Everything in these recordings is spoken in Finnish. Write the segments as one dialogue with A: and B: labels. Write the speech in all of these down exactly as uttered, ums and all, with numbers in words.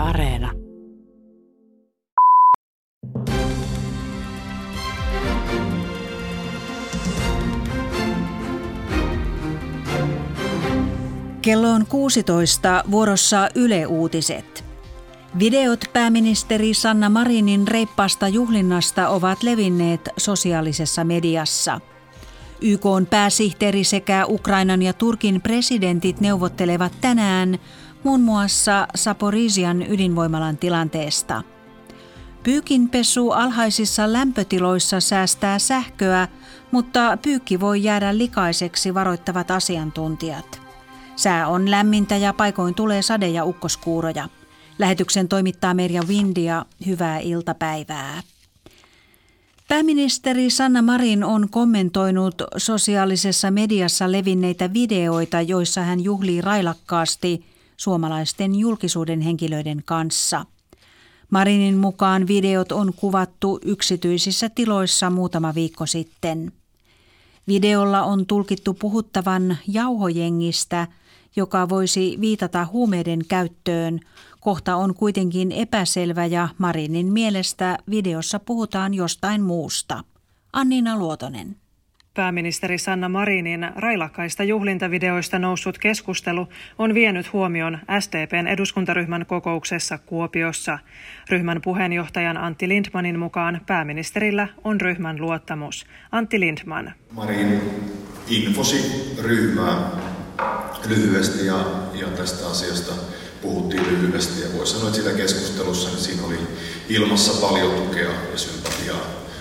A: Areena.
B: Kello on kuusitoista, vuorossa Yle Uutiset. Videot pääministeri Sanna Marinin reippaasta juhlinnasta ovat levinneet sosiaalisessa mediassa. Y K:n pääsihteeri sekä Ukrainan ja Turkin presidentit neuvottelevat tänään muun muassa Zaporizhian ydinvoimalan tilanteesta. Pyykinpesu alhaisissa lämpötiloissa säästää sähköä, mutta pyykki voi jäädä likaiseksi, varoittavat asiantuntijat. Sää on lämmintä ja paikoin tulee sade- ja ukkoskuuroja. Lähetyksen toimittaa Merja Windia. Hyvää iltapäivää. Pääministeri Sanna Marin on kommentoinut sosiaalisessa mediassa levinneitä videoita, joissa hän juhlii railakkaasti suomalaisten julkisuuden henkilöiden kanssa. Marinin mukaan videot on kuvattu yksityisissä tiloissa muutama viikko sitten. Videolla on tulkittu puhuttavan jauhojengistä, joka voisi viitata huumeiden käyttöön. Kohta on kuitenkin epäselvä ja Marinin mielestä videossa puhutaan jostain muusta. Anniina Luotonen.
C: Pääministeri Sanna Marinin railakkaista juhlintavideoista noussut keskustelu on vienyt huomion S D P:n eduskuntaryhmän kokouksessa Kuopiossa. Ryhmän puheenjohtajan Antti Lindtmanin mukaan pääministerillä on ryhmän luottamus. Antti Lindtman.
D: Marin infosi ryhmää lyhyesti ja, ja tästä asiasta puhuttiin lyhyesti. Ja voi sanoa, että siinä keskustelussa niin siinä oli ilmassa paljon tukea ja sympatiaa.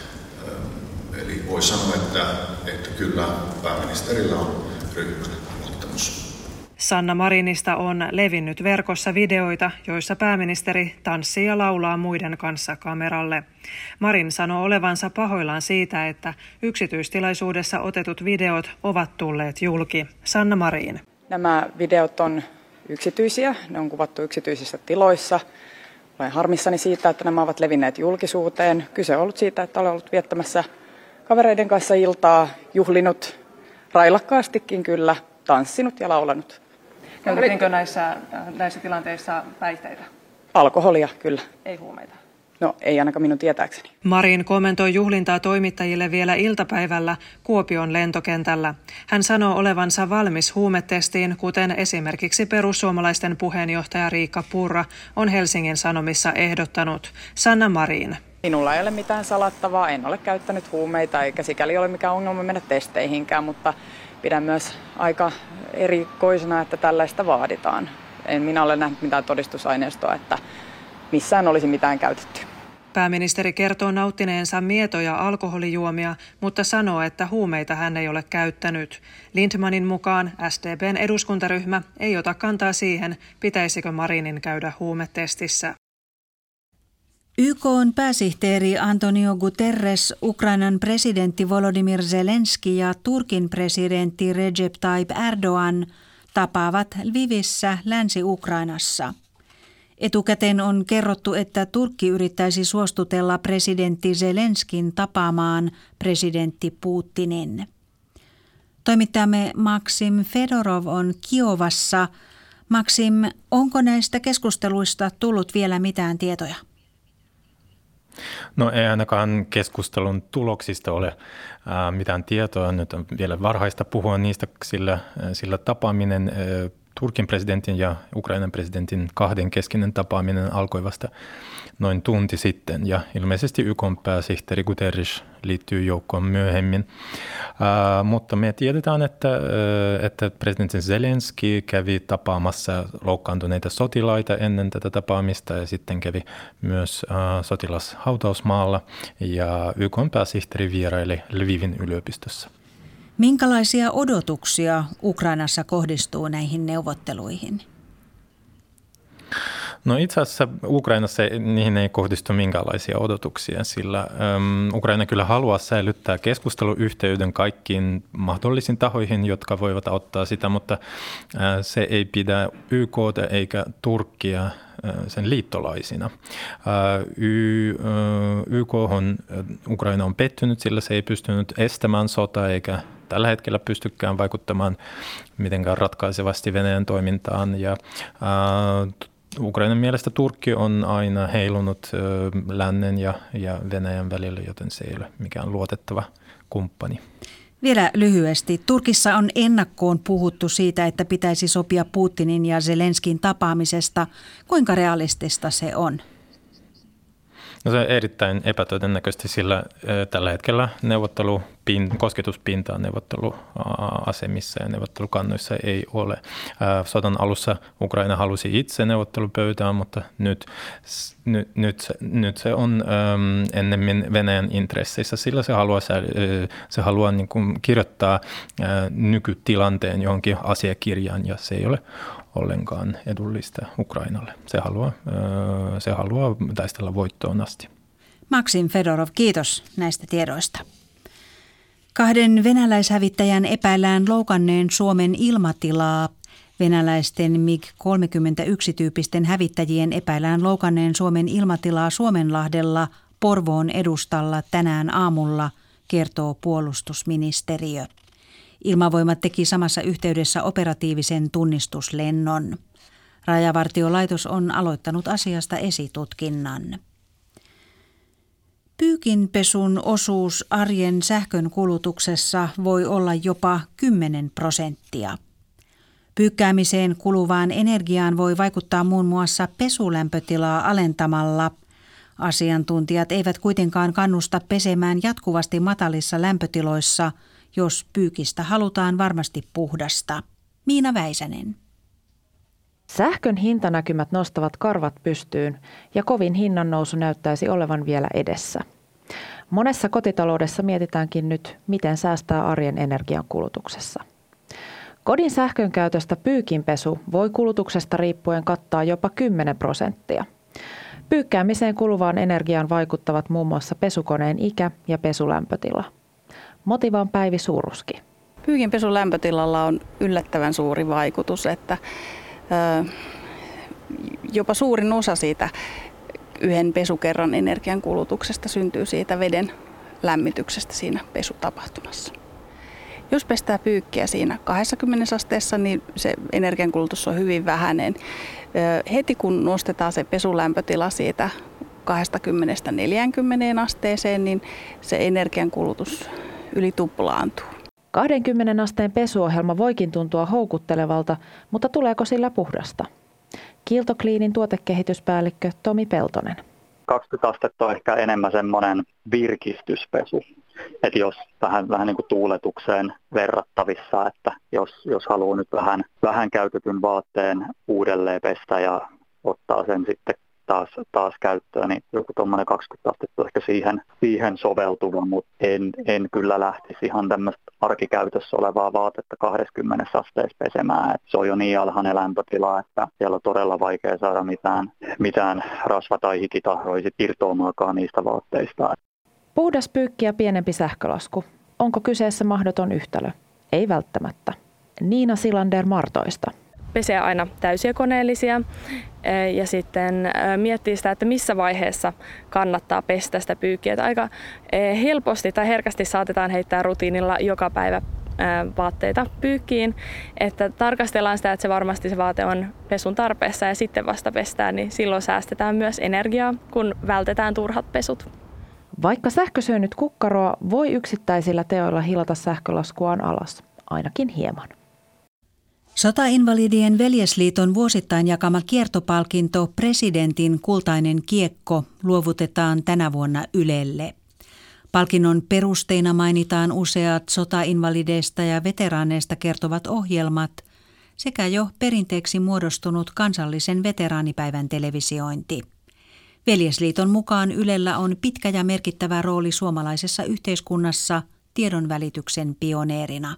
D: Eli voi sanoa, että, että kyllä pääministerillä on ryhmän luottamus.
C: Sanna Marinista on levinnyt verkossa videoita, joissa pääministeri tanssii ja laulaa muiden kanssa kameralle. Marin sanoo olevansa pahoillaan siitä, että yksityistilaisuudessa otetut videot ovat tulleet julki. Sanna Marin.
E: Nämä videot on yksityisiä, ne on kuvattu yksityisissä tiloissa. Olen harmissani siitä, että nämä ovat levinneet julkisuuteen. Kyse on ollut siitä, että olen ollut viettämässä kavereiden kanssa iltaa, juhlinut railakkaastikin kyllä, tanssinut ja laulanut.
C: Käytettiinkö näissä, näissä tilanteissa päihteitä?
E: Alkoholia, kyllä.
C: Ei huumeita?
E: No ei ainakaan minun tietääkseni.
C: Marin kommentoi juhlintaa toimittajille vielä iltapäivällä Kuopion lentokentällä. Hän sanoo olevansa valmis huumetestiin, kuten esimerkiksi perussuomalaisten puheenjohtaja Riikka Purra on Helsingin Sanomissa ehdottanut. Sanna Marin.
E: Minulla ei ole mitään salattavaa, en ole käyttänyt huumeita eikä sikäli ole mikään ongelma mennä testeihinkään, mutta pidän myös aika erikoisena, että tällaista vaaditaan. En minä ole nähnyt mitään todistusaineistoa, että missään olisi mitään käytetty.
C: Pääministeri kertoo nauttineensa mietoja alkoholijuomia, mutta sanoo, että huumeita hän ei ole käyttänyt. Lindtmanin mukaan S D P:n eduskuntaryhmä ei ota kantaa siihen, pitäisikö Marinin käydä huumetestissä.
B: Y K:n pääsihteeri Antonio Guterres, Ukrainan presidentti Volodymyr Zelenski ja Turkin presidentti Recep Tayyip Erdoğan tapaavat Lvivissä Länsi-Ukrainassa. Etukäteen on kerrottu, että Turkki yrittäisi suostutella presidentti Zelenskin tapaamaan presidentti Putinin. Toimittajamme Maksim Fedorov on Kiovassa. Maksim, onko näistä keskusteluista tullut vielä mitään tietoja?
F: No ei ainakaan keskustelun tuloksista ole ää, mitään tietoa. Nyt on vielä varhaista puhua niistä, sillä, sillä tapaaminen, ää, Turkin presidentin ja Ukrainan presidentin kahden keskinen tapaaminen alkoi vasta noin tunti sitten. Ja ilmeisesti Y K:n pääsihteeri Guterres liittyy joukkoon myöhemmin. Ää, mutta me tiedetään, että, että presidentti Zelenski kävi tapaamassa loukkaantuneita sotilaita ennen tätä tapaamista ja sitten kävi myös ää, sotilashautausmaalla ja Y K:n pääsihteeri vieraili Lvivin yliopistossa.
B: Minkälaisia odotuksia Ukrainassa kohdistuu näihin neuvotteluihin?
F: No itse asiassa Ukrainassa niihin ei kohdistu minkäänlaisia odotuksia, sillä äm, Ukraina kyllä haluaa säilyttää keskusteluyhteyden kaikkiin mahdollisiin tahoihin, jotka voivat auttaa sitä, mutta äh, se ei pidä Y K:ta eikä Turkkia äh, sen liittolaisina. Äh, y, äh, Y K:hon Ukraina on pettynyt, sillä se ei pystynyt estämään sotaa eikä tällä hetkellä pystykään vaikuttamaan mitenkään ratkaisevasti Venäjän toimintaan ja äh, Ukrainan mielestä Turkki on aina heilunut lännen ja, ja Venäjän välillä, joten se ei ole mikään luotettava kumppani.
B: Vielä lyhyesti. Turkissa on ennakkoon puhuttu siitä, että pitäisi sopia Putinin ja Zelenskin tapaamisesta. Kuinka realistista se on?
F: No se on erittäin epätodennäköisesti, sillä tällä hetkellä neuvottelu, kosketuspintaa neuvotteluasemissa ja neuvottelukannoissa ei ole. Sodan alussa Ukraina halusi itse neuvottelupöytään, mutta nyt, nyt, nyt, nyt se on ennemmin Venäjän intresseissä, sillä se haluaa, se haluaa niin kuin kirjoittaa nykytilanteen johonkin asiakirjaan ja se ei ole ollenkaan edullista Ukrainalle. Se haluaa, se haluaa taistella voittoon asti.
B: Maksim Fedorov, kiitos näistä tiedoista. Kahden venäläishävittäjän epäillään loukanneen Suomen ilmatilaa. Venäläisten MiG kolmekymmentäyksi-tyyppisten hävittäjien epäillään loukanneen Suomen ilmatilaa Suomenlahdella Porvoon edustalla tänään aamulla, kertoo puolustusministeriö. Ilmavoimat teki samassa yhteydessä operatiivisen tunnistuslennon. Rajavartiolaitos on aloittanut asiasta esitutkinnan. Pyykinpesun osuus arjen sähkön kulutuksessa voi olla jopa kymmenen prosenttia. Pyykkäämiseen kuluvaan energiaan voi vaikuttaa muun muassa pesulämpötilaa alentamalla. Asiantuntijat eivät kuitenkaan kannusta pesemään jatkuvasti matalissa lämpötiloissa, jos pyykistä halutaan varmasti puhdasta. Miina Väisänen.
A: Sähkön hintanäkymät nostavat karvat pystyyn ja kovin hinnannousu näyttäisi olevan vielä edessä. Monessa kotitaloudessa mietitäänkin nyt, miten säästää arjen energian kulutuksessa. Kodin sähkön käytöstä pyykinpesu voi kulutuksesta riippuen kattaa jopa kymmenen prosenttia. Pyykkäämiseen kuluvaan energiaan vaikuttavat muun muassa pesukoneen ikä ja pesulämpötila. Motiva on Päivi Suuruski.
G: Pyykinpesun lämpötilalla on yllättävän suuri vaikutus, että ö, jopa suurin osa siitä yhden pesukerran energian kulutuksesta syntyy siitä veden lämmityksestä siinä pesutapahtumassa. Jos pestää pyykkiä siinä kaksikymmentä asteessa, niin se energiankulutus on hyvin vähäinen. Ö, heti kun nostetaan se pesulämpötila siitä kaksikymmentä neljäänkymmeneen asteeseen, niin se energiankulutus yli tuplaantuu.
A: kaksikymmentä asteen pesuohjelma voikin tuntua houkuttelevalta, mutta tuleeko sillä puhdasta? Kiilto Cleanin tuotekehityspäällikkö Tomi Peltonen.
H: kaksikymmentä astetta on ehkä enemmän semmoinen virkistyspesu. Että jos vähän, vähän niin kuin tuuletukseen verrattavissa, että jos, jos haluaa nyt vähän, vähän käytetyn vaatteen uudelleen pestä ja ottaa sen sitten taas, taas käyttöön, niin joku tuommoinen kaksikymmentä astetta on ehkä siihen, siihen soveltuva, mutta en, en kyllä lähtisi ihan tämmöistä arkikäytössä olevaa vaatetta kaksikymmentä asteessa pesemään. Et se on jo niin alhainen lämpötila, että siellä on todella vaikea saada mitään, mitään rasva- tai hikitahroja irtoamaakaan niistä vaatteista.
A: Puhdas pyykki ja pienempi sähkölasku. Onko kyseessä mahdoton yhtälö? Ei välttämättä. Niina Silander Martoista.
I: Pesee aina täysiä koneellisia ja sitten miettii sitä, että missä vaiheessa kannattaa pestä sitä pyykkiä. Että aika helposti tai herkästi saatetaan heittää rutiinilla joka päivä vaatteita pyykkiin. Että tarkastellaan sitä, että se varmasti se vaate on pesun tarpeessa ja sitten vasta pestään, niin silloin säästetään myös energiaa, kun vältetään turhat pesut.
A: Vaikka sähkö syö nyt kukkaroa, voi yksittäisillä teoilla hilata sähkölaskuaan alas, ainakin hieman.
B: Sotainvalidien veljesliiton vuosittain jakama kiertopalkinto Presidentin kultainen kiekko luovutetaan tänä vuonna Ylelle. Palkinnon perusteina mainitaan useat sotainvalideista ja veteraaneista kertovat ohjelmat sekä jo perinteeksi muodostunut kansallisen veteraanipäivän televisiointi. Veljesliiton mukaan Ylellä on pitkä ja merkittävä rooli suomalaisessa yhteiskunnassa tiedonvälityksen pioneerina.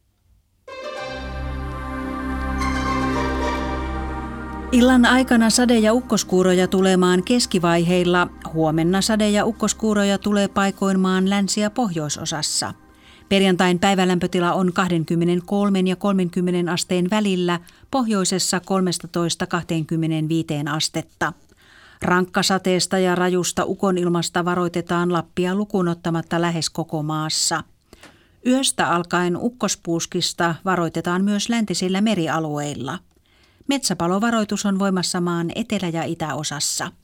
B: Illan aikana sade- ja ukkoskuuroja tulee maan keskivaiheilla. Huomenna sade- ja ukkoskuuroja tulee paikoin maan länsi- ja pohjoisosassa. Perjantain päivälämpötila on kaksikymmentäkolme ja kolmekymmentä asteen välillä, pohjoisessa kolmetoista kaksikymmentäviisi astetta. Rankkasateesta ja rajusta ukonilmasta varoitetaan Lappia lukuun ottamatta lähes koko maassa. Yöstä alkaen ukkospuuskista varoitetaan myös läntisillä merialueilla. Metsäpalovaroitus on voimassa maan etelä- ja itäosassa.